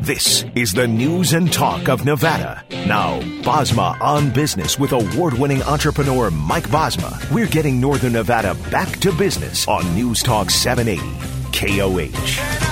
This is the news and talk of Nevada. Now, Bosma on Business with award-winning entrepreneur Mike Bosma. We're getting Northern Nevada back to business on News Talk 780 KOH.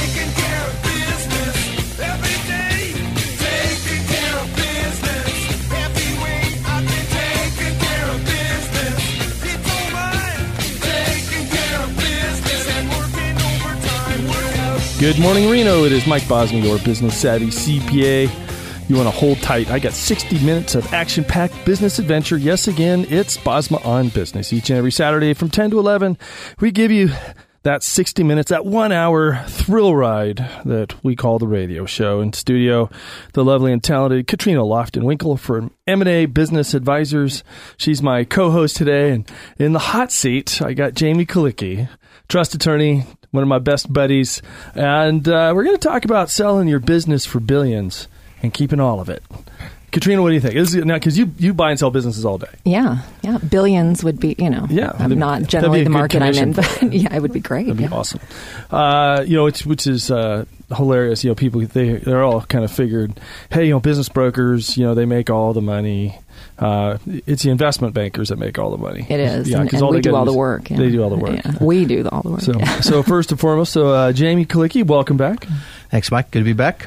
Good morning, Reno. It is Mike Bosma, your business-savvy CPA. You want to hold tight. I got 60 minutes of action-packed business adventure. Yes, again, it's Bosma on Business. Each and every Saturday from 10 to 11, we give you that 60 minutes, that 1 hour thrill ride that we call the radio show. In studio, the lovely and talented Katrina Lofton-Winkle from M&A Business Advisors. She's my co-host today. And in the hot seat, I got Jamie Kalicki, trust attorney, one of my best buddies. And we're going to talk about selling your business for billions and keeping all of it. Katrina, what do you think? Because you buy and sell businesses all day. Yeah. Billions would be, I'm not generally the market I'm in, but yeah, it would be great. That'd be awesome. Which is hilarious. People, they're all kind of figured, hey, business brokers, they make all the money. It's the investment bankers that make all the money. It is, and we do all the work. Yeah. They do all the work. Yeah. We do all the work. So first and foremost, Jamie Kalicki, welcome back. Thanks, Mike. Good to be back.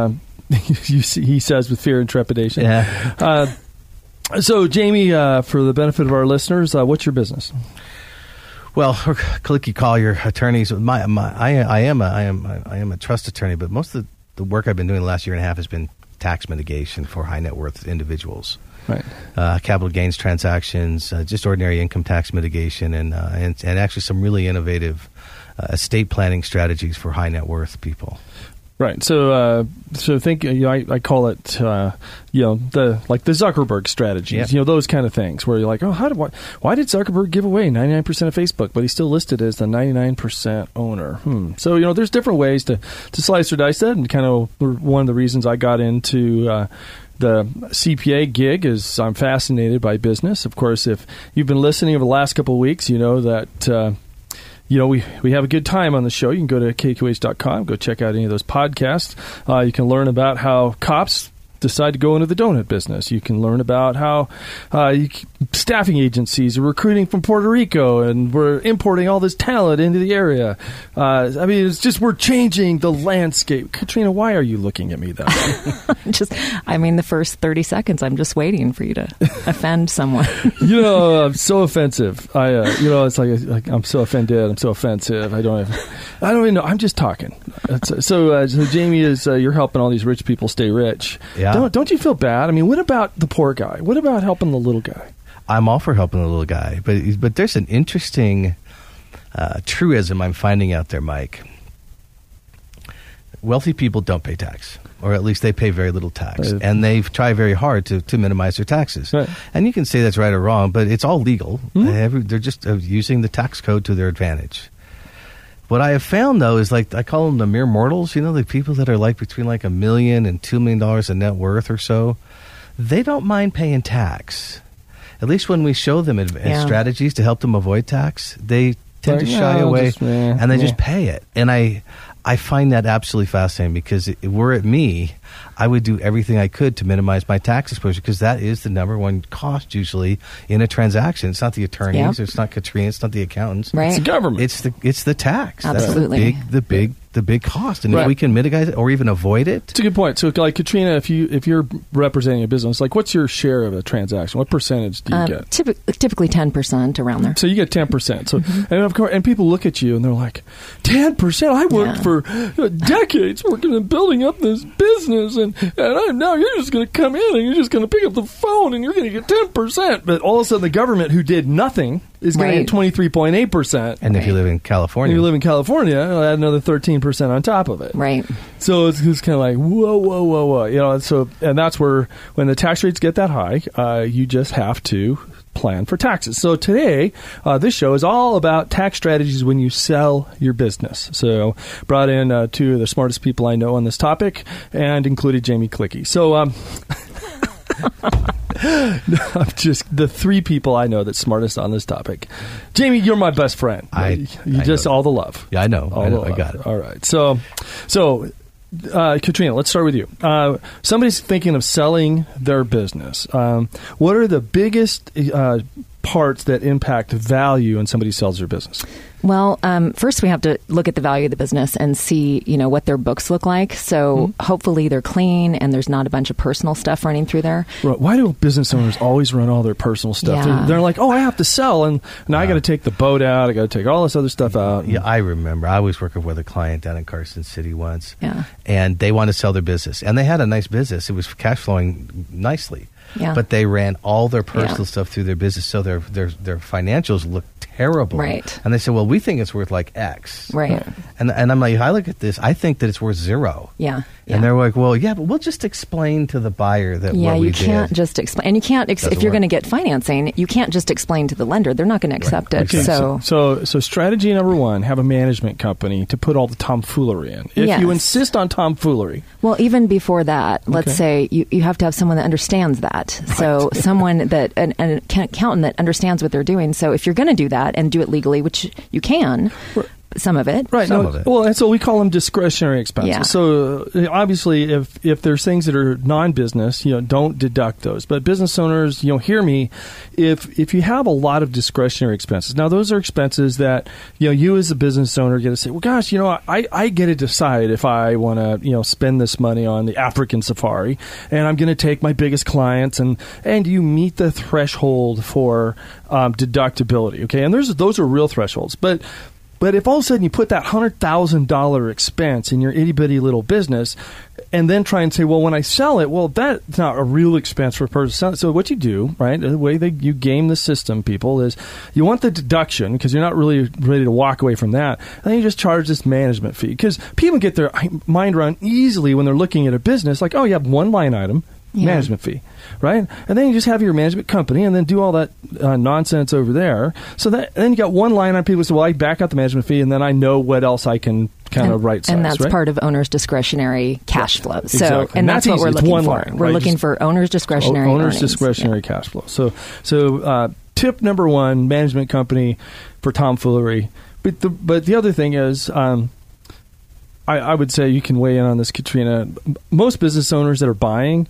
He says with fear and trepidation. Yeah. So, Jamie, for the benefit of our listeners, what's your business? Well, Kalicki Collier attorneys. I am a trust attorney, but most of the work I've been doing the last year and a half has been tax mitigation for high net worth individuals. Right. Capital gains transactions, just ordinary income tax mitigation, and actually some really innovative estate planning strategies for high net worth people. Right. So think, I call it, the Zuckerberg strategies, yep. Those kind of things where you're like, oh, why did Zuckerberg give away 99% of Facebook, but he's still listed as the 99% owner? So, there's different ways to slice or dice that. And kind of one of the reasons I got into, the CPA gig is I'm fascinated by business. Of course, if you've been listening over the last couple of weeks, you know that, we have a good time on the show. You can go to KQH.com, go check out any of those podcasts. You can learn about how cops decide to go into the donut business. You can learn about how staffing agencies are recruiting from Puerto Rico and we're importing all this talent into the area. It's just we're changing the landscape. Katrina, why are you looking at me that way? The first 30 seconds, I'm just waiting for you to offend someone. I'm so offensive. It's like I'm so offended. I'm so offensive. I don't even know. I'm just talking. So Jamie, you're helping all these rich people stay rich. Yeah. Don't you feel bad? What about the poor guy? What about helping the little guy? I'm all for helping the little guy, but there's an interesting truism I'm finding out there, Mike. Wealthy people don't pay tax, or at least they pay very little tax, and they try very hard to minimize their taxes. Right. And you can say that's right or wrong, but it's all legal. Mm-hmm. They're just using the tax code to their advantage. What I have found, though, is I call them the mere mortals, the people that are between $1 million and $2 million in net worth or so. They don't mind paying tax. At least when we show them strategies to help them avoid tax, they tend to shy away and they just pay it. And I find that absolutely fascinating because were it me, I would do everything I could to minimize my tax exposure because that is the number one cost usually in a transaction. It's not the attorneys, It's not Katrina, it's not the accountants. Right. It's the government. It's the tax. Absolutely. That's the big cost. And if we can mitigate it or even avoid it. It's a good point. So Katrina, if you're representing a business, what's your share of a transaction? What percentage do you get? Typically 10% around there. So you get 10%. So and of course, and people look at you and they're like, 10%? I worked for decades working and building up this business and now you're just going to come in and you're just going to pick up the phone and you're going to get 10%. But all of a sudden the government who did nothing is going to get 23.8%. And if you live in California. It'll add another 13% on top of it. Right. So it's kind of like, whoa. So, and that's where, when the tax rates get that high, you just have to plan for taxes. So today, this show is all about tax strategies when you sell your business. So brought in two of the smartest people I know on this topic and included Jamie Kalicki. So just the three people I know that's smartest on this topic. Jamie, you're my best friend. I just know. all the love. Yeah, I know. I got it. All right. So Katrina, let's start with you. Somebody's thinking of selling their business. What are the biggest parts that impact value when somebody sells their business? Well, first we have to look at the value of the business and see, what their books look like. So hopefully they're clean and there's not a bunch of personal stuff running through there. Why do business owners always run all their personal stuff? Yeah. They're like, I have to sell, and now I got to take the boat out. I got to take all this other stuff out. Yeah, I remember. I was working with a client down in Carson City once, yeah, and they wanted to sell their business, and they had a nice business. It was cash flowing nicely. Yeah. But they ran all their personal stuff through their business, so their financials looked terrible. Right. And they said, well, we think it's worth like X. Right. And I'm like, I look at this, I think that it's worth 0. Yeah. And they're like, well, yeah, but we'll just explain to the buyer that what we did. Yeah, you can't just explain. And you can't, if you're going to get financing, you can't just explain to the lender. They're not going to accept it. Okay. So strategy number 1, have a management company to put all the tomfoolery in. If you insist on tomfoolery. Well, even before that, let's say you have to have someone that understands that. Right. So someone that, an accountant that understands what they're doing. So if you're going to do that and do it legally, which you can, some of it. Right. Some of it. Well, and so we call them discretionary expenses. Yeah. So obviously, if there's things that are non-business, don't deduct those. But business owners, hear me. If you have a lot of discretionary expenses, now those are expenses that you as a business owner get to say, well, gosh, I get to decide if I want to spend this money on the African safari, and I'm going to take my biggest clients, and you meet the threshold for deductibility. Okay, and those are real thresholds, But if all of a sudden you put that $100,000 expense in your itty-bitty little business and then try and say, well, when I sell it, well, that's not a real expense for a person selling it. So what you do, right, the way you game the system, people, is you want the deduction because you're not really ready to walk away from that. And then you just charge this management fee because people get their mind run easily when they're looking at a business like, you have one line item. Management fee, right? And then you just have your management company and then do all that nonsense over there. So then you got one line on people say, well, I back out the management fee and then I know what else I can kind of right size. And that's part of owner's discretionary cash flow. So, exactly. And that's what we're looking for. We're looking for owner's discretionary earnings. Discretionary cash flow. So tip number 1, management company for tomfoolery. But the other thing is, I would say you can weigh in on this, Katrina. Most business owners that are buying,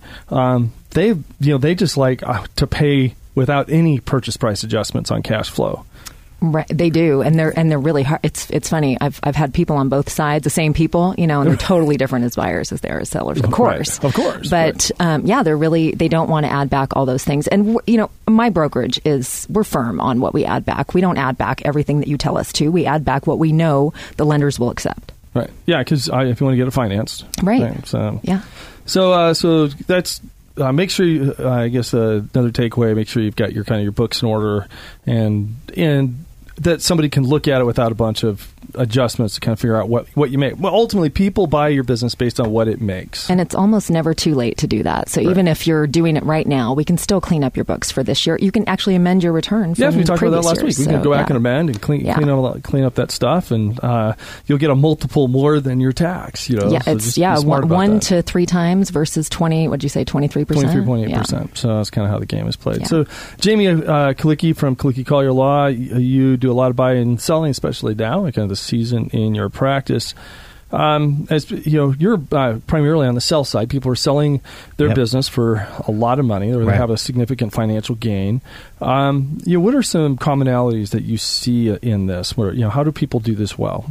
they just like to pay without any purchase price adjustments on cash flow. Right, they do, and they're really hard. It's funny. I've had people on both sides, the same people, and they're totally different as buyers as they are as sellers, of course. Right. Of course. But they don't want to add back all those things. And my brokerage we're firm on what we add back. We don't add back everything that you tell us to. We add back what we know the lenders will accept. Right. Yeah, because if you want to get it financed. Right. So, yeah. So that's make sure you, I guess another takeaway, make sure you've got your books in order and that somebody can look at it without a bunch of adjustments to kind of figure out what you make. Well, ultimately, people buy your business based on what it makes. And it's almost never too late to do that. So even if you're doing it right now, we can still clean up your books for this year. You can actually amend your return from we talked about that last week. We can go back and amend and clean up that stuff, and you'll get a multiple more than your tax. Yeah, so it's 1 to 3 times versus 20. What did you say? 23%. 23.8%. So that's kind of how the game is played. Yeah. So Jamie Kalicki from Kalicki Collier Law, you do a lot of buying and selling, especially now, kind of the season in your practice. As you're primarily on the sell side. People are selling their business for a lot of money, or they have a significant financial gain. What are some commonalities that you see in this? Where how do people do this well?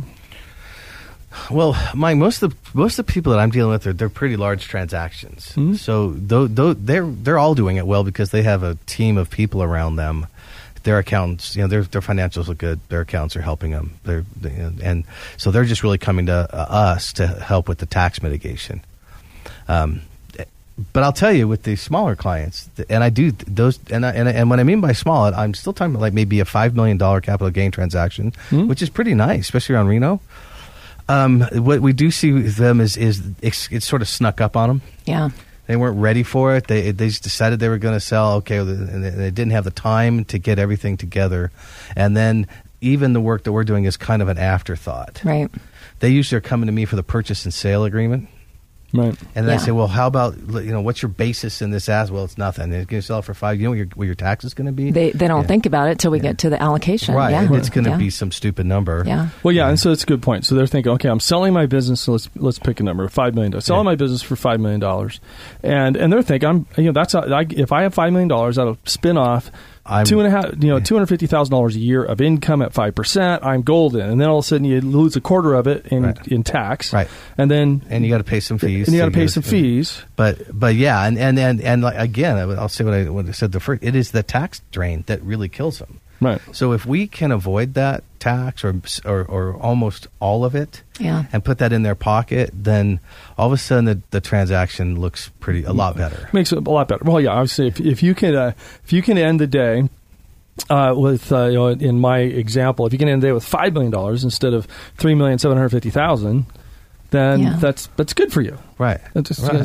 Well, Mike, most of the people that I'm dealing with they're pretty large transactions. Mm-hmm. So they're all doing it well because they have a team of people around them. Their accountants, their financials look good. Their accountants are helping them. And so they're just really coming to us to help with the tax mitigation. But I'll tell you, with the smaller clients, and I do those, and what I mean by small, I'm still talking about like maybe a $5 million capital gain transaction, which is pretty nice, especially around Reno. What we do see with them is it's sort of snuck up on them. Yeah. They weren't ready for it. They just decided they were going to sell. Okay, and they didn't have the time to get everything together. And then even the work that we're doing is kind of an afterthought. Right. They usually are coming to me for the purchase and sale agreement. Right. And then I say, well, how about, what's your basis in this as? Well, it's nothing. And it's going to sell it for $5. You know what your tax is going to be? They don't think about it till we get to the allocation. Right. Yeah. It's going to be some stupid number. Yeah. Well, yeah, and so it's a good point. So they're thinking, okay, I'm selling my business. So let's pick a number, $5 million. Selling my business for $5 million, and they're thinking, if I have $5 million, that'll spin off $250,000 a year of income at 5%. I'm golden, and then all of a sudden you lose a quarter of it in tax, right? And you got to pay some fees. And you got to pay some fees. But yeah, and like, again, I'll say what I said the first. It is the tax drain that really kills them. Right. So if we can avoid that tax or almost all of it, and put that in their pocket, then all of a sudden the transaction looks a lot better. Makes it a lot better. Well, yeah, obviously, if you can end the day with in my example, if you can end the day with $5 million instead of $3,750,000, then that's good for you. Right. And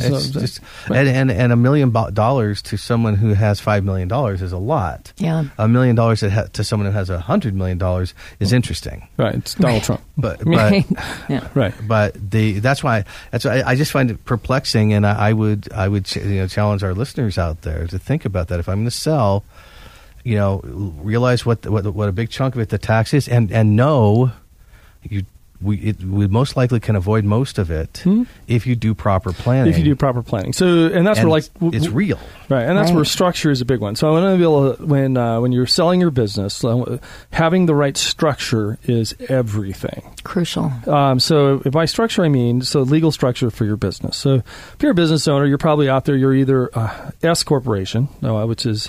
$1 million to someone who has $5 million is a lot. Yeah. $1 million to someone who has $100 million is interesting. Right. It's Donald Trump. But yeah. Right. But that's why I just find it perplexing, and I would challenge our listeners out there to think about that. If I'm going to sell, realize what a big chunk of it the tax is, and know we most likely can avoid most of it if you do proper planning. If you do proper planning. So, and that's where it's real. Right. And that's where structure is a big one. So I want to be able to, when you're selling your business, having the right structure is everything. Crucial. So by structure, I mean, legal structure for your business. So if you're a business owner, you're probably out there, you're either S corporation, which is,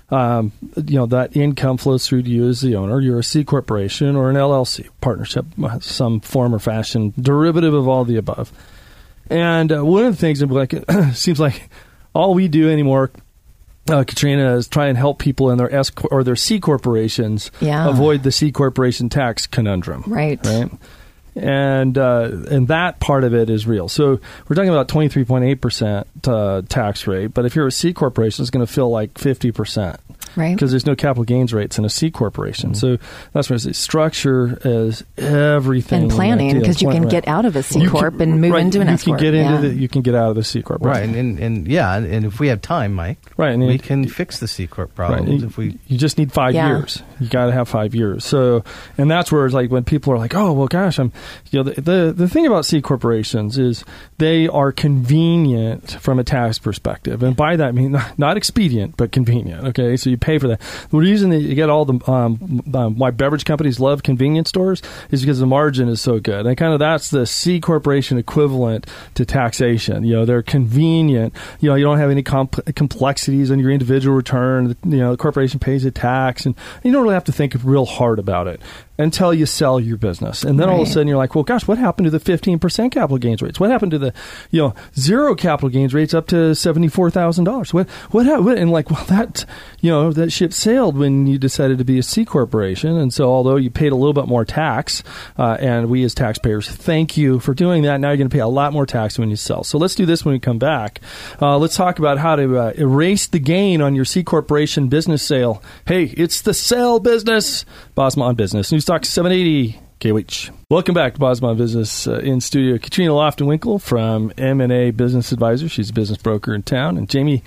that income flows through to you as the owner. You're a C corporation or an LLC partnership, some form or fashion, derivative of all the above. And one of the things that seems like all we do anymore, Katrina, is try and help people in their S or their C corporations avoid the C corporation tax conundrum. Right. And that part of it is real. So we're talking about 23.8% tax rate, but if you're a C corporation, it's going to feel like 50%. Right. Because there's no capital gains rates in a C corporation. So that's why I say structure is everything. And planning, because you can get out of a C corp and move into an S corp. You can get out of the C corp. Right. And if we have time, Mike, we can fix the C corp problems. Right. You just need 5 years. You got to have 5 years. So, and that's where it's like when people are like, oh, well, gosh, the thing about C corporations is they are convenient from a tax perspective. And by that, I mean, not expedient, but convenient. Okay. So you pay for that. The reason that you get all the why beverage companies love convenience stores is because the margin is so good. And that's the C corporation equivalent to taxation. They're convenient. You don't have any complexities on your individual return. The corporation pays a tax, and you don't really have to think real hard about it until you sell your business. And then all of a sudden you're like, well, gosh, what happened to the 15% capital gains rates? What happened to the, zero capital gains rates up to $74,000? What happened? And like, well, that ship sailed when you decided to be a C corporation. And so although you paid a little bit more tax, and we as taxpayers, thank you for doing that. Now you're going to pay a lot more tax when you sell. So let's do this when we come back. Let's talk about how to erase the gain on your C corporation business sale. Hey, it's the sale business. Bosma on Business. News Talk 780 KWH. Welcome back to Bosma on Business. In studio, Katrina Lofton-Winkle from M&A Business Advisor. She's a business broker in town. And Jamie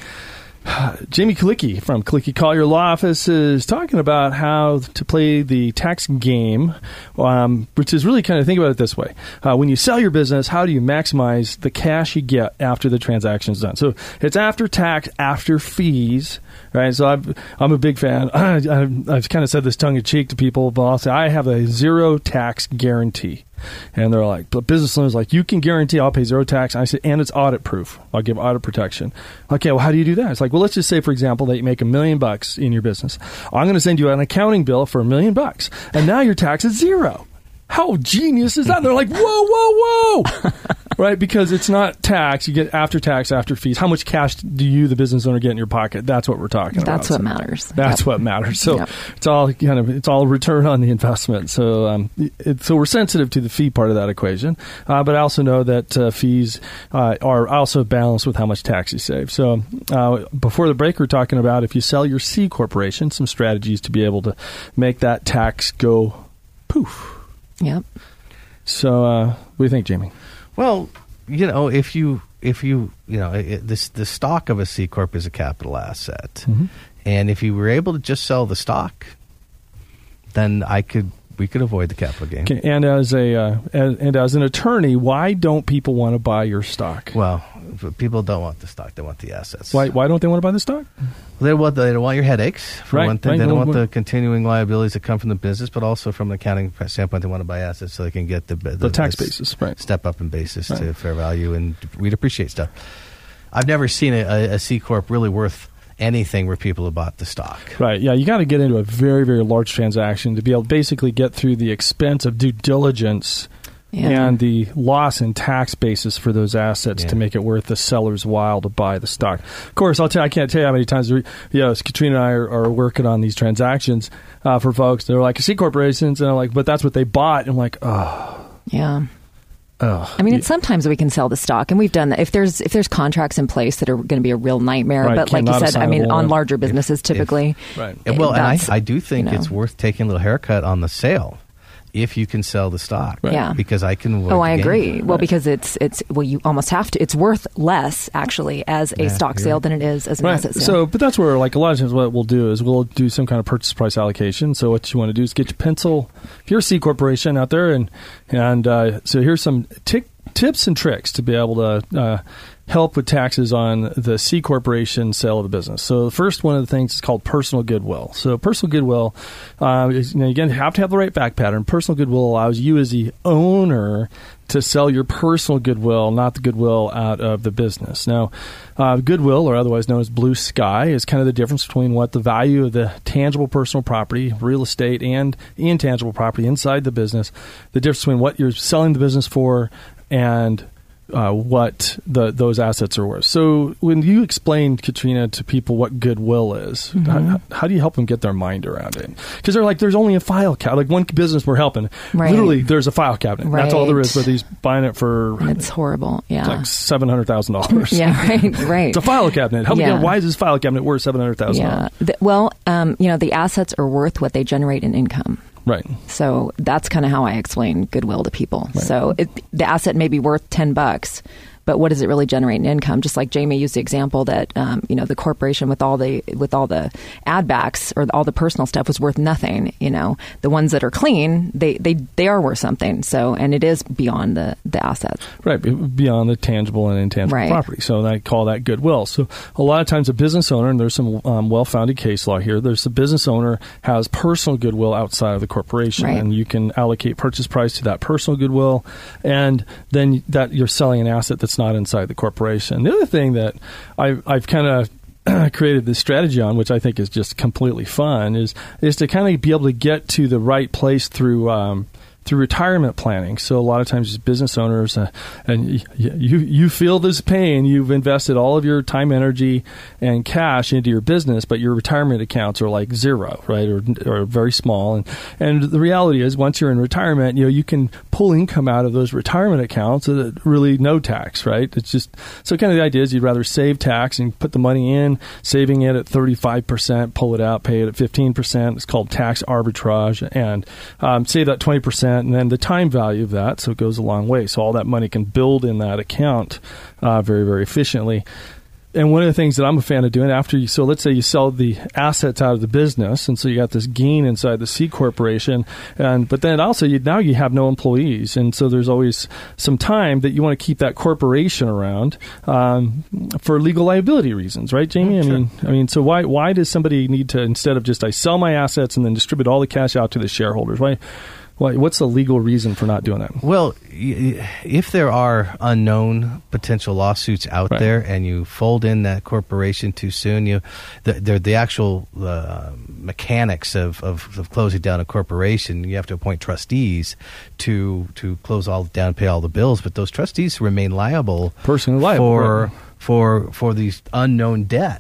Kalicki from Kalicki Collier Law Office is talking about how to play the tax game, which is really kind of think about it this way. When you sell your business, how do you maximize the cash you get after the transaction is done? So it's after tax, after fees, right? So I'm a big fan. I've kind of said this tongue-in-cheek to people, but I'll say I have a zero tax guarantee. And they're like, but business owners like, you can guarantee I'll pay zero tax. And I said, and it's audit proof. I'll give audit protection. Okay, well, how do you do that? It's like, well, let's just say, for example, that you make $1 million in your business. I'm going to send you an accounting bill for $1 million, and now your tax is zero. How genius is that? And they're like, whoa. Right? Because it's not tax. You get after tax, after fees. How much cash do you, the business owner, get in your pocket? That's what we're talking about. That's what matters. That's what matters. So it's all return on the investment. So so we're sensitive to the fee part of that equation. But I also know that fees are also balanced with how much tax you save. So before the break, we're talking about if you sell your C corporation, some strategies to be able to make that tax go poof. Yep. So what do you think, Jamie? Well, if you the stock of a C Corp is a capital asset. And if you were able to just sell the stock, then we could avoid the capital gain. Okay. And as an attorney, why don't people want to buy your stock? Well, people don't want the stock; they want the assets. Why don't they want to buy the stock? They don't want your headaches, for one thing. They don't want the continuing liabilities that come from the business, but also from the accounting standpoint, they want to buy assets so they can get the tax basis, right? Step up in basis to fair value, and we'd appreciate stuff. I've never seen a C Corp really worth anything where people have bought the stock. Right. Yeah, you got to get into a very, very large transaction to be able to basically get through the expense of due diligence and the loss in tax basis for those assets to make it worth the seller's while to buy the stock. Of course, I can't tell you how many times Katrina and I are working on these transactions for folks. They're like, C corporations, and I'm like, but that's what they bought. And I'm like, oh. Yeah. I mean, sometimes we can sell the stock, and we've done that. If there's contracts in place that are going to be a real nightmare, but like you said, I mean, on larger businesses typically. Well, and I do think it's worth taking a little haircut on the sale if you can sell the stock. Yeah, because I can. I agree. Well, because you almost have to. It's worth less actually as a stock sale than it is as an asset sale. So, but that's where like a lot of times what we'll do is we'll do some kind of purchase price allocation. So what you want to do is get your pencil. If you're a C corporation out there, and so here's some tips and tricks to be able to help with taxes on the C corporation sale of the business. So the first one of the things is called personal goodwill. So personal goodwill, is, again, you have to have the right fact pattern. Personal goodwill allows you as the owner to sell your personal goodwill, not the goodwill out of the business. Now, goodwill, or otherwise known as blue sky, is kind of the difference between what the value of the tangible personal property, real estate, and intangible property inside the business, the difference between what you're selling the business for and what those assets are worth. So when you explain, Katrina, to people what goodwill is, how do you help them get their mind around it? Because they're like, there's only a file cabinet. Like one business we're helping, literally there's a file cabinet. That's all there is, but he's buying it for... It's horrible, It's like $700,000. Yeah, right. It's a file cabinet. Why is this file cabinet worth $700,000? Yeah. The assets are worth what they generate in income. Right. So that's kind of how I explain goodwill to people. Right. So the asset may be worth $10, but what does it really generate in income? Just like Jamie used the example that the corporation with all the add backs or all the personal stuff was worth nothing. The ones that are clean, they are worth something. So, and it is beyond the assets. Right, beyond the tangible and intangible property. So I call that goodwill. So a lot of times a business owner, and there's some well-founded case law here, there's the business owner has personal goodwill outside of the corporation, and you can allocate purchase price to that personal goodwill, and then that you're selling an asset that's not inside the corporation. The other thing that I've kind of created this strategy on, which I think is just completely fun, is to kind of be able to get to the right place through retirement planning. So a lot of times as business owners, and you feel this pain, you've invested all of your time, energy, and cash into your business, but your retirement accounts are like zero, right, or very small. And the reality is, once you're in retirement, you can pull income out of those retirement accounts at really no tax, right? It's just, so kind of the idea is you'd rather save tax and put the money in, saving it at 35%, pull it out, pay it at 15%. It's called tax arbitrage, and save that 20%. And then the time value of that, so it goes a long way. So all that money can build in that account very, very efficiently. And one of the things that I'm a fan of doing so let's say you sell the assets out of the business, and so you got this gain inside the C corporation, but then also now you have no employees, and so there's always some time that you want to keep that corporation around for legal liability reasons, right, Jamie? Sure. I mean, so why does somebody need to, instead of just I sell my assets and then distribute all the cash out to the shareholders? What's the legal reason for not doing that? Well, if there are unknown potential lawsuits out there, and you fold in that corporation too soon, the actual mechanics of closing down a corporation, you have to appoint trustees to close all down, pay all the bills, but those trustees remain liable, personally liable for these unknown debts.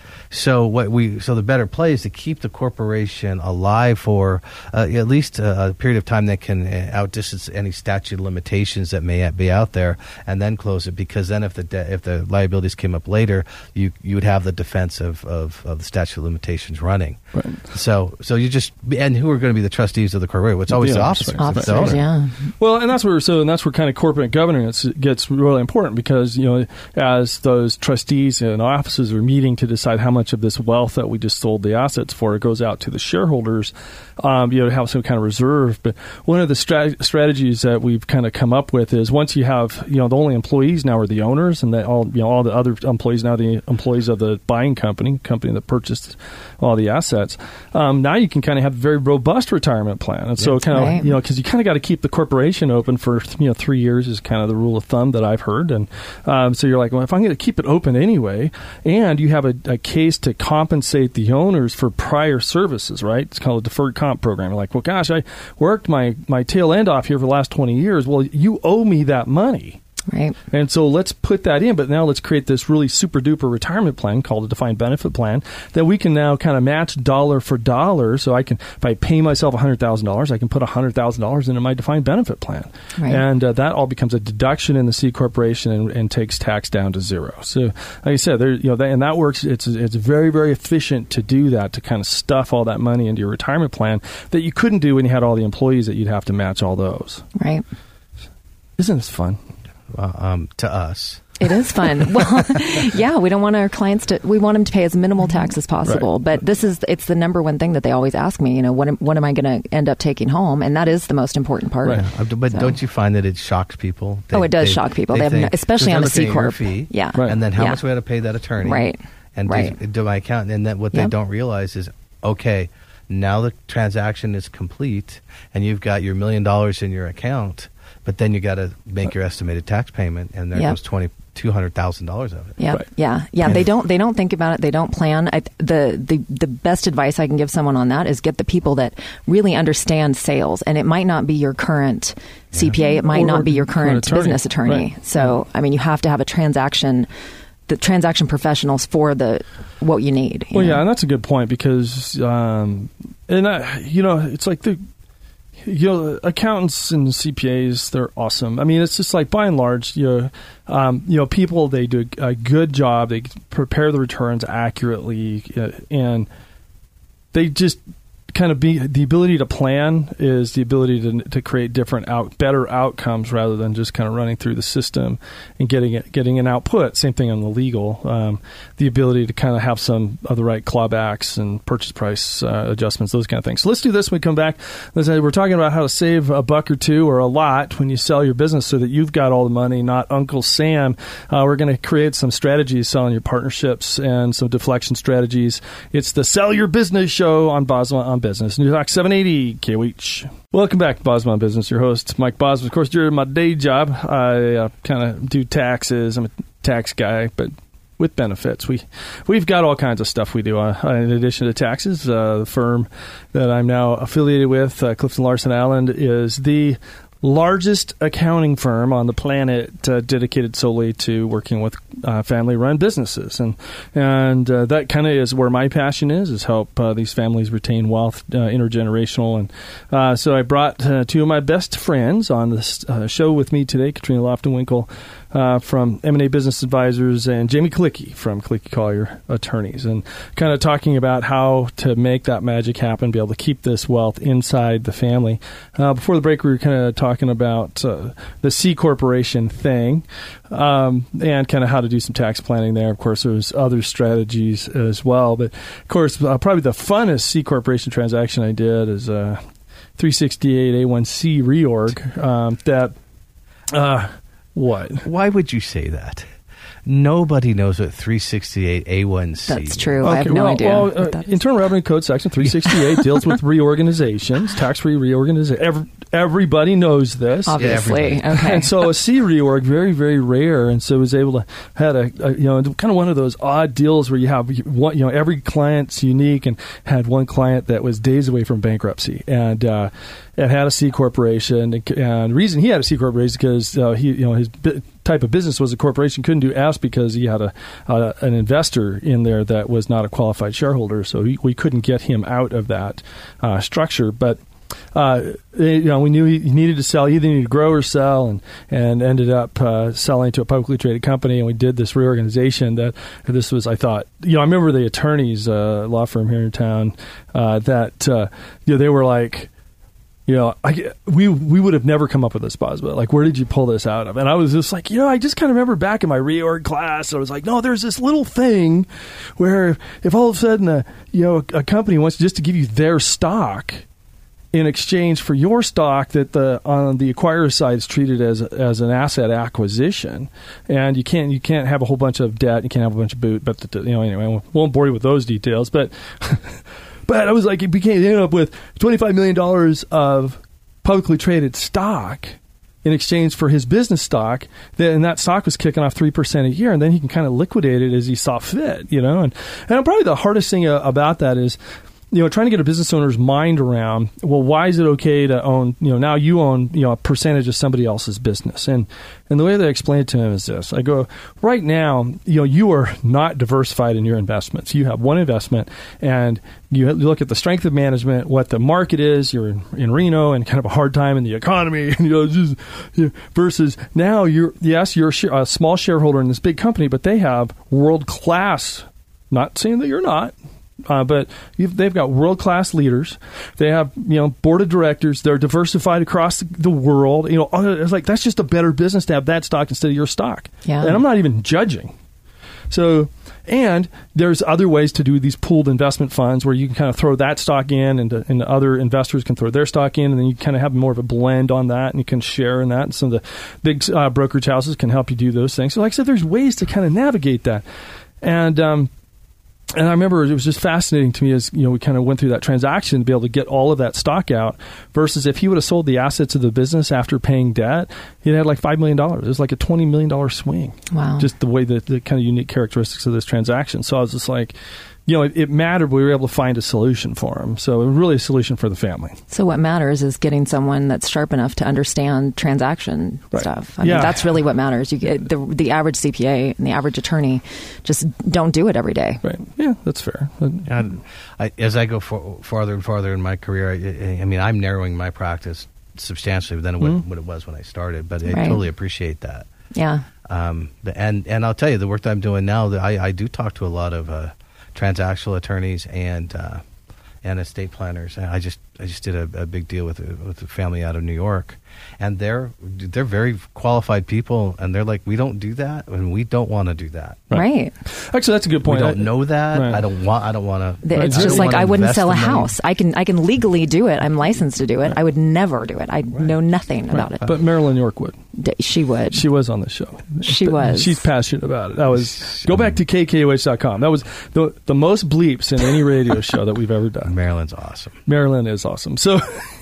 So the better play is to keep the corporation alive for at least a period of time that can outdistance any statute of limitations that may be out there, and then close it. Because then, if the liabilities came up later, you would have the defense of the statute of limitations running. Right. So you just, and who are going to be the trustees of the corporation? Well, it's always the officers. Officers, yeah. Well, and that's where kind of corporate governance gets really important, because as those trustees and officers are meeting to decide how much of this wealth that we just sold the assets for, it goes out to the shareholders, to have some kind of reserve. But one of the strategies that we've kind of come up with is, once you have, the only employees now are the owners, and that all the other employees now the employees of the buying company that purchased all the assets. Now you can kind of have a very robust retirement plan, and so kind of because you kind of got to keep the corporation open for 3 years is kind of the rule of thumb that I've heard, and so you're like, well, if I'm going to keep it open anyway, and you have a case to compensate the owners for prior services, right? It's called a deferred comp program. You're like, well, gosh, I worked my tail end off here for the last 20 years. Well, you owe me that money. Right. And so let's put that in, but now let's create this really super duper retirement plan called a defined benefit plan that we can now kind of match dollar for dollar. So I can, if I pay myself $100,000, I can put $100,000 into my defined benefit plan. Right. And that all becomes a deduction in the C corporation and takes tax down to zero. So like I said, there, and that works. It's very, very efficient to do that, to kind of stuff all that money into your retirement plan that you couldn't do when you had all the employees that you'd have to match all those. Right. Isn't this fun? To us. It is fun. Well, yeah, we don't want our clients we want them to pay as minimal tax as possible. Right. But it's the number one thing that they always ask me, what am I going to end up taking home? And that is the most important part. Right. But don't you find that it shocks people? It does shock people. They have, especially on a C Corp. Fee, yeah. Right. And then how much we had to pay that attorney. Right. And do my accountant. And then what they don't realize is, okay, now the transaction is complete and you've got your $1 million in your account. But then you got to make your estimated tax payment, and there goes $200,000 of it. Yeah, right. yeah. They don't think about it. They don't plan. The best advice I can give someone on that is get the people that really understand sales, and it might not be your current CPA. It might not be your current business attorney. Right. So, you have to have the transaction professionals for what you need. Well, yeah, and that's a good point, because it's like accountants and CPAs, they're awesome. It's just like, by and large, people, they do a good job. They prepare the returns accurately, and they just kind of the ability to plan is the ability to create better outcomes, rather than just kind of running through the system and getting an output. Same thing on the legal, the ability to kind of have some of the right clawbacks and purchase price adjustments, those kind of things. So let's do this when we come back. We're talking about how to save a buck or two or a lot when you sell your business, so that you've got all the money, not Uncle Sam. We're going to create some strategies selling your partnerships and some deflection strategies. It's the Sell Your Business Show on Bosma on Business. News Talk 780 KOH. Welcome back to Bosma on Business. Your host, Mike Bosma. Of course, during my day job, I kind of do taxes. I'm a tax guy, but with benefits. We've got all kinds of stuff we do in addition to taxes. The firm that I'm now affiliated with, Clifton Larson Allen, is the largest accounting firm on the planet dedicated solely to working with family-run businesses, and that kind of is where my passion is help these families retain wealth, intergenerational. And so I brought two of my best friends on this show with me today, Katrina Lofton-Winkle from M&A Business Advisors, and Jamie Klicki from Klicki Collier Attorneys, and kind of talking about how to make that magic happen, be able to keep this wealth inside the family. Before the break, we were kind of talking about the C corporation thing, and kind of how to do some tax planning there. Of course, there's other strategies as well, but of course, probably the funnest C corporation transaction I did is 368A1C reorg. What? Why would you say that? Nobody knows what 368A1C. That's true. Okay, I have no idea. Well, Internal Revenue Code Section 368 deals with reorganizations, tax-free reorganization. Everybody knows this. Obviously. Yeah, okay. And so a C reorg, very, very rare. And so was able to had a kind of one of those odd deals where you have every client's unique, and had one client that was days away from bankruptcy. And and had a C corporation. And the reason he had a C corporation is because his type of business was a corporation, couldn't do S because he had an investor in there that was not a qualified shareholder. So we couldn't get him out of that structure. But we knew he needed to sell. He either needed to grow or sell, and ended up selling to a publicly traded company. And we did this reorganization. That this was, I thought, I remember the attorneys, law firm here in town, that they were like, we would have never come up with this, Bosma. Like, where did you pull this out of? And I was just like, I just kind of remember back in my reorg class, I was like, no, there's this little thing where if all of a sudden a company wants just to give you their stock in exchange for your stock, that on the acquirer side is treated as an asset acquisition, and you can't have a whole bunch of debt, you can't have a bunch of boot, but anyway, I won't bore you with those details, but but I was like, it ended up with $25 million of publicly traded stock in exchange for his business stock, and that stock was kicking off 3% a year, and then he can kind of liquidate it as he saw fit, and probably the hardest thing about that is, trying to get a business owner's mind around, well, why is it okay to own, now you own, a percentage of somebody else's business? And the way that I explain it to him is this. I go, right now, you are not diversified in your investments. You have one investment, and you look at the strength of management, what the market is, you're in Reno and kind of a hard time in the economy, versus now you're a small shareholder in this big company, but they have world-class, not saying that you're not, but they've got world-class leaders. They have, board of directors. They're diversified across the world. It's like, that's just a better business to have that stock instead of your stock. Yeah. And I'm not even judging. So, and there's other ways to do these pooled investment funds where you can kind of throw that stock in, and other investors can throw their stock in, and then you kind of have more of a blend on that, and you can share in that. And some of the big brokerage houses can help you do those things. So, like I said, there's ways to kind of navigate that. And I remember it was just fascinating to me as, we kind of went through that transaction to be able to get all of that stock out, versus if he would have sold the assets of the business after paying debt, he'd had like $5 million. It was like a $20 million swing. Wow. Just the way the kind of unique characteristics of this transaction. So I was just like, it mattered. We were able to find a solution for him. So it was really a solution for the family. So what matters is getting someone that's sharp enough to understand transaction stuff. I mean, that's really what matters. You get the average CPA and the average attorney just don't do it every day. Right. Yeah, that's fair. And as I go farther and farther in my career, I'm narrowing my practice substantially than what it was when I started. But I totally appreciate that. Yeah. And I'll tell you, the work that I'm doing now, that I do talk to a lot of transactional attorneys and estate planners. I just did a big deal with a family out of New York, and they're very qualified people, and they're like, we don't do that, and we don't want to do that. Right. Actually, that's a good point. We don't know that. Right. I don't want to. It's just like I wouldn't sell a house. I can legally do it. I'm licensed to do it. I would never do it. I know nothing about it. But Marilyn York would. She would. She was on the show. She was. She's passionate about it. Go back to KKOH.com. That was the most bleeps in any radio show that we've ever done. Marilyn's awesome. Marilyn is awesome. So,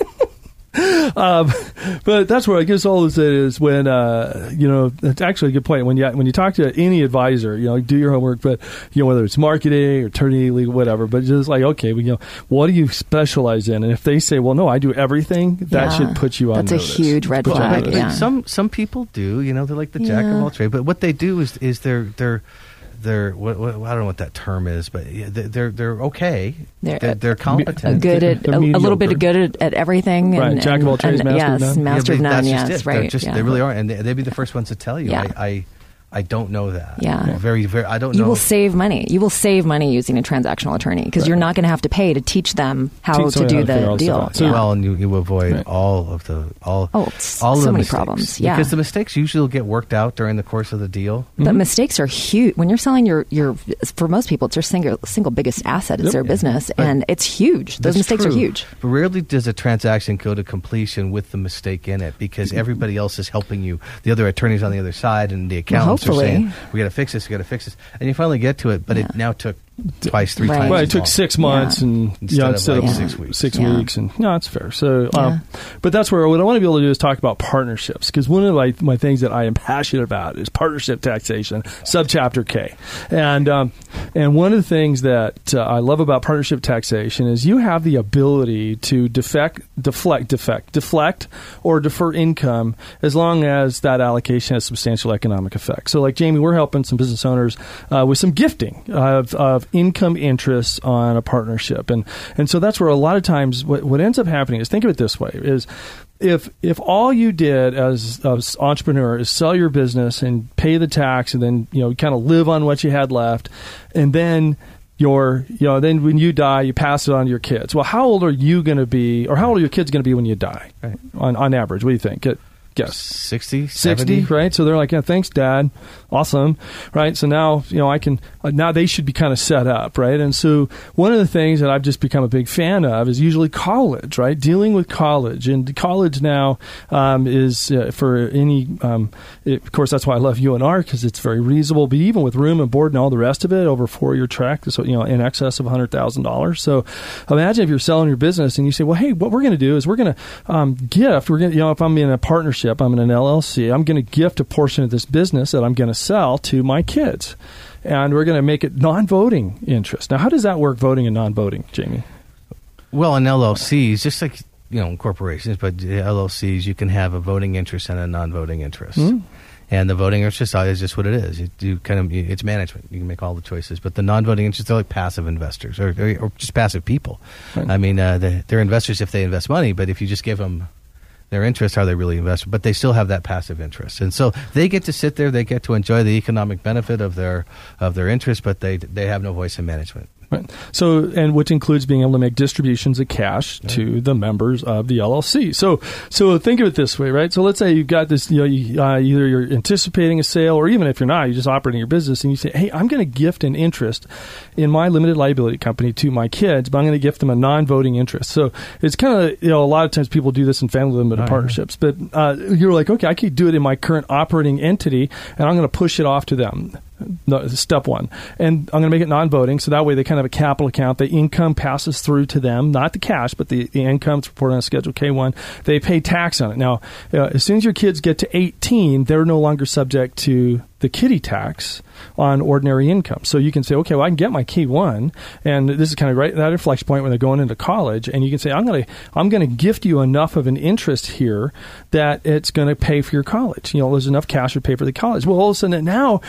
but that's where I guess all of it is when, it's actually a good point. When you talk to any advisor, do your homework, but, whether it's marketing or attorney, legal, whatever, but just like, okay, what do you specialize in? And if they say, well, no, I do everything, that should put you on notice. That's a huge red flag. But some people do, they're like the jack of all trades, but what they do is they're I don't know what that term is, but they're okay. They're competent. Good at a little bit of good at everything. Right, jack of all trades, master of none. Master of none. Yes, right. They really are, and they'd be the first ones to tell you. Yeah. I don't know that. Yeah. Very, very, I don't know. You will save money. You will save money using a transactional attorney because you're not going to have to pay to teach them how to do the deal. Well, and you avoid all so many problems. Yeah. Because the mistakes usually will get worked out during the course of the deal. But mistakes are huge. When you're selling your for most people, it's their single biggest asset is their business, and it's huge. Those mistakes are huge. But rarely does a transaction go to completion with the mistake in it because everybody else is helping you. The other attorneys on the other side and the accountants are saying, we got to fix this, and you finally get to it, but it now took twice, three times. Well, it took 6 months and instead of 6 weeks. 6 weeks, and no, that's fair. So, but that's where what I want to be able to do is talk about partnerships, because one of my things that I am passionate about is partnership taxation, subchapter K, and one of the things that I love about partnership taxation is you have the ability to deflect, or defer income as long as that allocation has substantial economic effect. So, like Jamie, we're helping some business owners with some gifting of income interest on a partnership, and so that's where a lot of times what ends up happening is, think of it this way, is if all you did as an entrepreneur is sell your business and pay the tax, and then kind of live on what you had left, and then then when you die, you pass it on to your kids. Well, how old are you going to be, or how old are your kids going to be when you die? Right. On average, what do you think? Guess 60, 70, right? So they're like, yeah, thanks, Dad, awesome, right? So now now they should be kind of set up, right? And so one of the things that I've just become a big fan of is usually college, right? Dealing with college, and college now is for any. Of course, that's why I love UNR, because it's very reasonable. But even with room and board and all the rest of it, over a 4-year track, so in excess of $100,000. So imagine if you're selling your business and you say, well, hey, what we're going to do is we're going to gift. We're going to, if I'm in a partnership, I'm in an LLC, I'm going to gift a portion of this business that I'm going to sell to my kids. And we're going to make it non-voting interest. Now, how does that work, voting and non-voting, Jamie? Well, in LLCs, just like corporations, but LLCs, you can have a voting interest and a non-voting interest. Mm-hmm. And the voting interest is just what it is. It's management. You can make all the choices. But the non-voting interests, they're like passive investors or just passive people. Right. I mean, they're investors if they invest money, but if you just give them their interest, are they really invested? But they still have that passive interest, and so they get to sit there. They get to enjoy the economic benefit of their interest, but they have no voice in management. Right. So, and which includes being able to make distributions of cash to the members of the LLC. So think of it this way, right? So let's say you've got this, either you're anticipating a sale, or even if you're not, you're just operating your business, and you say, hey, I'm going to gift an interest in my limited liability company to my kids, but I'm going to gift them a non-voting interest. So it's kind of, a lot of times people do this in family limited partnerships, but you're like, okay, I could do it in my current operating entity, and I'm going to push it off to them. No, step one. And I'm going to make it non-voting, so that way they kind of have a capital account. The income passes through to them, not the cash, but the income. It's reported on Schedule K1. They pay tax on it. Now, as soon as your kids get to 18, they're no longer subject to the kiddie tax on ordinary income. So you can say, okay, well, I can get my K1, and this is kind of right at that inflection point when they're going into college, and you can say, I'm going to gift you enough of an interest here that it's going to pay for your college. There's enough cash to pay for the college. Well, all of a sudden now,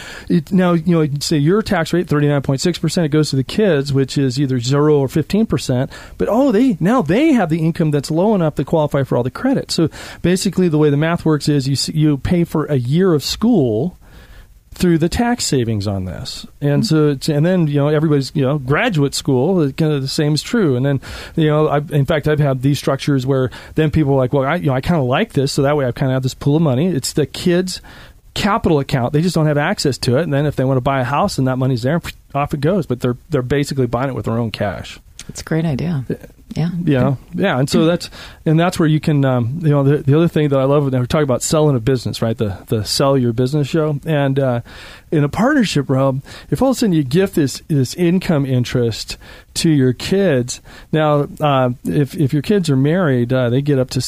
say your tax rate 39.6%, it goes to the kids, which is either 0 or 15%. But they have the income that's low enough to qualify for all the credit. So basically, the way the math works is you pay for a year of school through the tax savings on this. And so, and then, everybody's, graduate school, kind of the same is true. And then, in fact, I've had these structures where then people are like, well, I kind of like this. So that way I kind of have this pool of money. It's the kids' capital account. They just don't have access to it. And then if they want to buy a house and that money's there, off it goes. But they're basically buying it with their own cash. That's a great idea. Yeah. And so that's where you can, the other thing that I love when we're talking about selling a business, right? The Sell Your Business show. And in a partnership, Rob, if all of a sudden you gift this income interest to your kids, now, if your kids are married, they get up to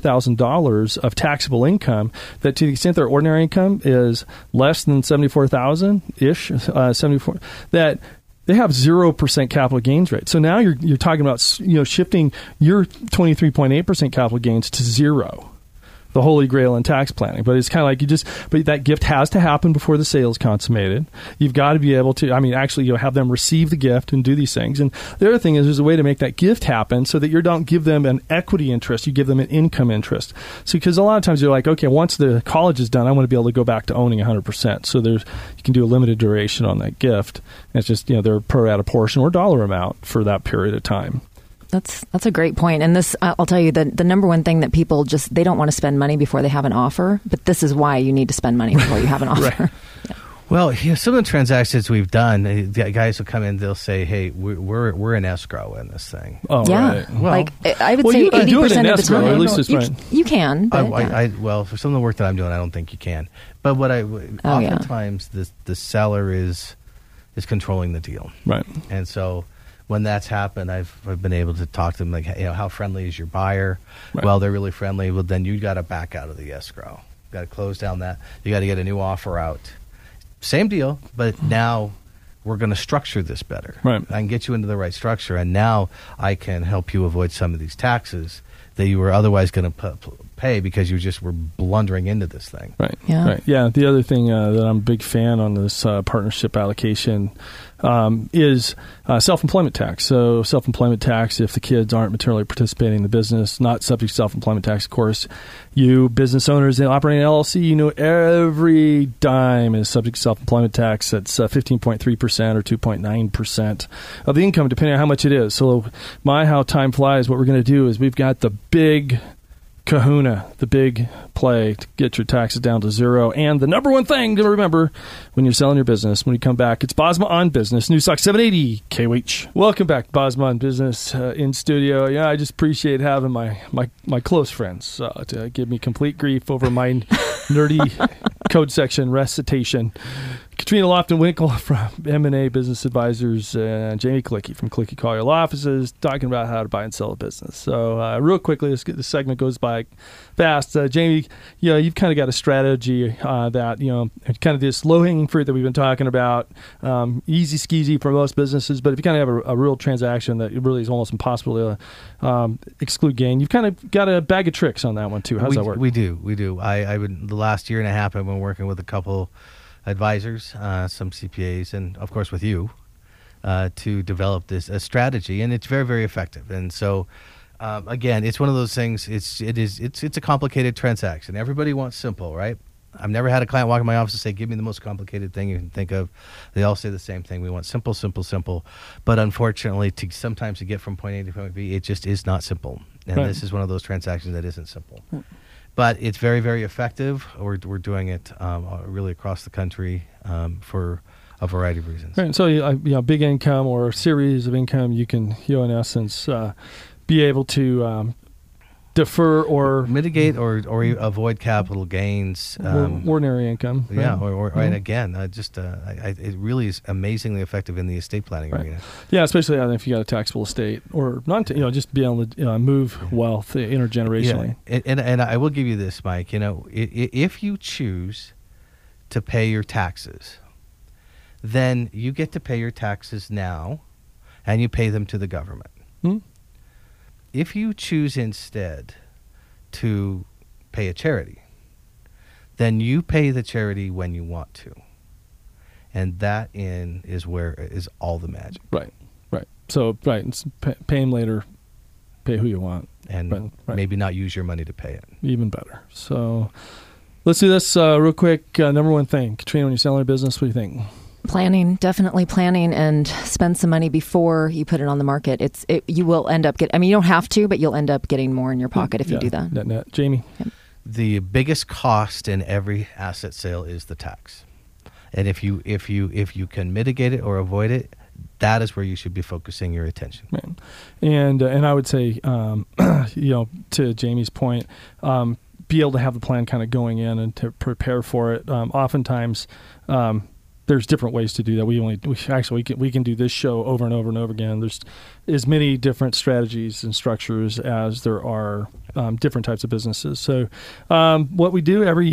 $74,000 of taxable income that, to the extent their ordinary income is less than $74,000-ish, 74, that they have 0% capital gains rate. So now you're talking about shifting your 23.8% capital gains to 0. The holy grail in tax planning. But it's kind of like but that gift has to happen before the sale is consummated. You've got to be able to, actually have them receive the gift and do these things. And the other thing is there's a way to make that gift happen so that you don't give them an equity interest, you give them an income interest. So because a lot of times you're like, okay, once the college is done, I want to be able to go back to owning 100%. So you can do a limited duration on that gift. And it's just, they're pro rata portion or dollar amount for that period of time. That's a great point. And this, I'll tell you, the number one thing that people they don't want to spend money before they have an offer, but this is why you need to spend money before you have an offer. Right. Yeah. Well, some of the transactions we've done, the guys will come in, they'll say, hey, we're in escrow in this thing. Oh, yeah. Right. Well, I would say 80% of the time. At least it's right. You can. But, well, for some of the work that I'm doing, I don't think you can. But oftentimes the seller is is controlling the deal. Right. And so when that's happened, I've been able to talk to them like, how friendly is your buyer? Right. Well, they're really friendly. Well, then you got to back out of the escrow. Got to close down that. You got to get a new offer out. Same deal, but now we're going to structure this better. Right. I can get you into the right structure, and now I can help you avoid some of these taxes that you were otherwise going to pay because you just were blundering into this thing. Right. Yeah. Right. Yeah. The other thing that I'm a big fan on this partnership allocation is self-employment tax. So self-employment tax, if the kids aren't materially participating in the business, not subject to self-employment tax, of course. You business owners in operating an LLC, you know every dime is subject to self-employment tax. That's 15.3% or 2.9% of the income, depending on how much it is. So how time flies, what we're going to do is we've got the big kahuna, the big play to get your taxes down to zero. And the number one thing to remember when you're selling your business, when you come back, it's Bosma on Business, News Talk 780 KOH. Welcome back to Bosma on Business in studio. Yeah, I just appreciate having my close friends to give me complete grief over my nerdy code section recitation. Katrina Lofton-Winkle from M&A Business Advisors and Jamie Klicki from Klicki Collier Law Offices talking about how to buy and sell a business. So real quickly, this segment goes by fast. Jamie, you've kind of got a strategy that, kind of this low-hanging fruit that we've been talking about, easy skeezy for most businesses, but if you kind of have a real transaction that really is almost impossible to exclude gain, you've kind of got a bag of tricks on that one too. How's that work? We do. The last year and a half I've been working with a couple advisors, some CPAs, and of course with you, to develop a strategy, and it's very, very effective. And so, again, it's one of those things. It's a complicated transaction. Everybody wants simple, right? I've never had a client walk in my office and say, "Give me the most complicated thing you can think of." They all say the same thing. We want simple, simple, simple. But unfortunately, sometimes to get from point A to point B, it just is not simple. And Right. This is one of those transactions that isn't simple. But it's very, very effective. We're doing it really across the country for a variety of reasons. Right. So, big income or a series of income, you can, in essence, be able to defer or mitigate or avoid capital gains. Ordinary income. Right? Yeah. And again, it really is amazingly effective in the estate planning arena. Yeah, especially if you got a taxable estate or not, just be able to move wealth intergenerationally. Yeah. And I will give you this, Mike. If you choose to pay your taxes, then you get to pay your taxes now, and you pay them to the government. If you choose instead to pay a charity, then you pay the charity when you want to. And that is where is all the magic. Right. So, it's pay them later, pay who you want. And maybe not use your money to pay it. Even better. So let's do this real quick. Number one thing, Katrina, when you're selling a business, what do you think? Planning, definitely planning, and spend some money before you put it on the market. You will end up you don't have to, but you'll end up getting more in your pocket if you do that. Net. Jamie? Yep. The biggest cost in every asset sale is the tax. And if you can mitigate it or avoid it, that is where you should be focusing your attention. Right. And I would say, to Jamie's point, be able to have the plan kind of going in and to prepare for it. Oftentimes, there's different ways to do that. We can do this show over and over and over again. There's as many different strategies and structures as there are different types of businesses. So what we do every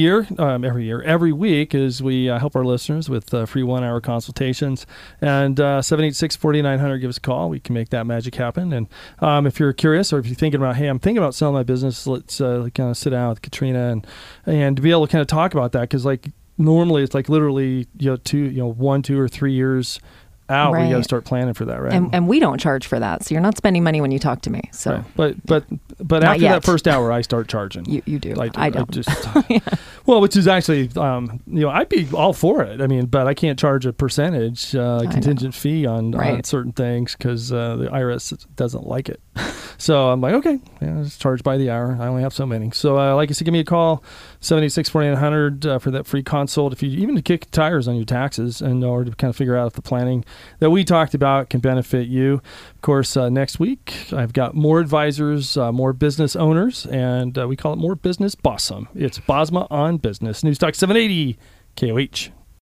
week is we help our listeners with free 1-hour consultations. And 786-4900, give us a call. We can make that magic happen. And if you're curious, or if you're thinking about, hey, I'm thinking about selling my business, let's kind of sit down with Katrina and to be able to kind of talk about that, because normally it's literally 1, 2, or 3 years out where you got to start planning for that, right? And we don't charge for that, so you're not spending money when you talk to me. So, right. but after that first hour, I start charging. You do. I don't. Well, which is actually, I'd be all for it. I mean, but I can't charge a percentage contingent fee on certain things because the IRS doesn't like it. So I'm like, okay, it's charged by the hour. I only have so many. So like I said, give me a call, 786-4900 for that free consult. If you even to kick tires on your taxes and or to kind of figure out if the planning that we talked about can benefit you. Of course, next week, I've got more advisors, more business owners, and we call it more business bossum. It's Bosma on Business. News Talk 780 KOH.